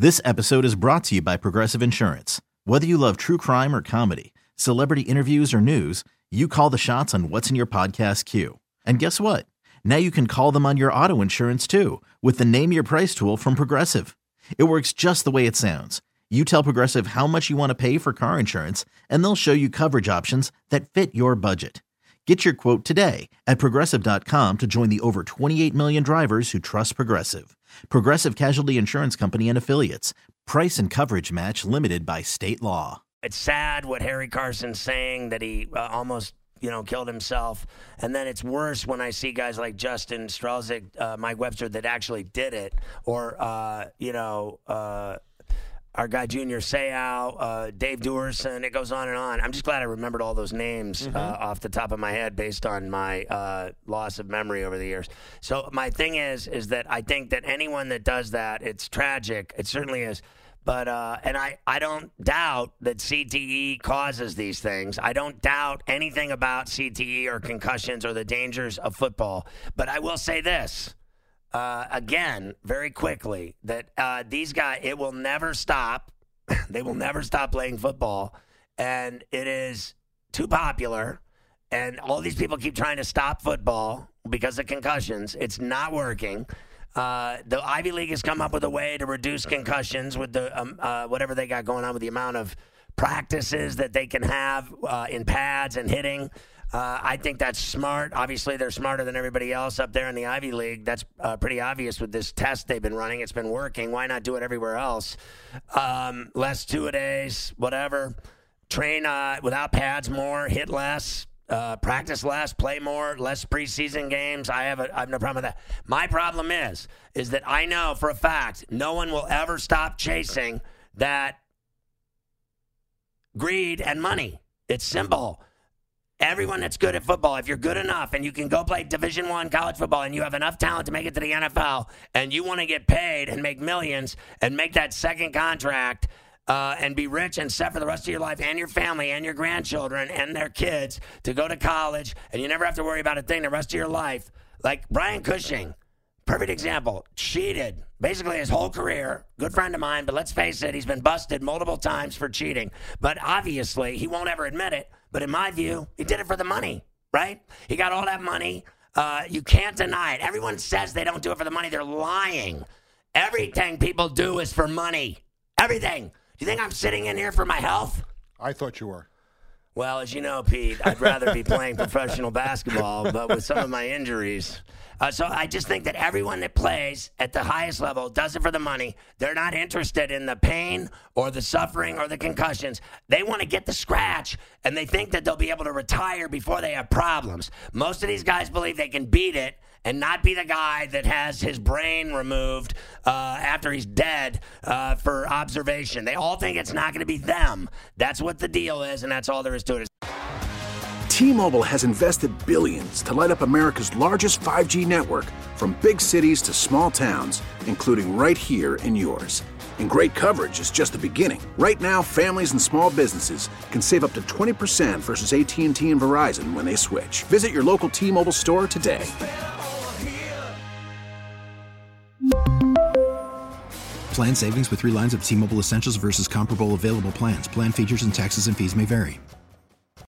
This episode is brought to you by Progressive Insurance. Whether you love true crime or comedy, celebrity interviews or news, you call the shots on what's in your podcast queue. And guess what? Now you can call them on your auto insurance too with the Name Your Price tool from Progressive. It works just the way it sounds. You tell Progressive how much you want to pay for car insurance, and they'll show you coverage options that fit your budget. Get your quote today at Progressive.com to join the over 28 million drivers who trust Progressive. Progressive Casualty Insurance Company and Affiliates. Price and coverage match limited by state law. It's sad what Harry Carson's saying, that he almost, killed himself. And then it's worse when I see guys like Justin Strelzik, Mike Webster, that actually did it. Or, our guy Junior Seau, Dave Duerson. It goes on and on. I'm just glad I remembered all those names off the top of my head based on my loss of memory over the years. So my thing is that I think that anyone that does that, it's tragic. It certainly is. But and I don't doubt that CTE causes these things. I don't doubt anything about CTE or concussions or the dangers of football. But I will say this. Again, very quickly, that these guys, it will never stop. They will never stop playing football. And it is too popular. And all these people keep trying to stop football because of concussions. It's not working. The Ivy League has come up with a way to reduce concussions with the whatever they got going on with the amount of practices that they can have in pads and hitting. I think that's smart. Obviously, they're smarter than everybody else up there in the Ivy League. That's pretty obvious with this test they've been running. It's been working. Why not do it everywhere else? Less two-a-days, whatever. Train without pads more, hit less, practice less, play more, less preseason games. I have no problem with that. My problem is that I know for a fact no one will ever stop chasing that greed and money. It's simple. Everyone that's good at football, if you're good enough and you can go play Division I college football and you have enough talent to make it to the NFL and you want to get paid and make millions and make that second contract and be rich and set for the rest of your life and your family and your grandchildren and their kids to go to college, and you never have to worry about a thing the rest of your life. Like Brian Cushing, perfect example, cheated basically his whole career. Good friend of mine, but let's face it, he's been busted multiple times for cheating. But obviously, he won't ever admit it. But in my view, he did it for the money, right? He got all that money. You can't deny it. Everyone says they don't do it for the money. They're lying. Everything people do is for money. Everything. Do you think I'm sitting in here for my health? I thought you were. Well, as you know, Pete, I'd rather be playing professional basketball, but with some of my injuries. So I just think that everyone that plays at the highest level does it for the money. They're not interested in the pain or the suffering or the concussions. They want to get the scratch, and they think that they'll be able to retire before they have problems. Most of these guys believe they can beat it and not be the guy that has his brain removed after he's dead for observation. They all think it's not going to be them. That's what the deal is, and that's all there is to it. T-Mobile has invested billions to light up America's largest 5G network, from big cities to small towns, including right here in yours. And great coverage is just the beginning. Right now, families and small businesses can save up to 20% versus AT&T and Verizon when they switch. Visit your local T-Mobile store today. Plan savings with 3 lines of T-Mobile Essentials versus comparable available plans. Plan features and taxes and fees may vary.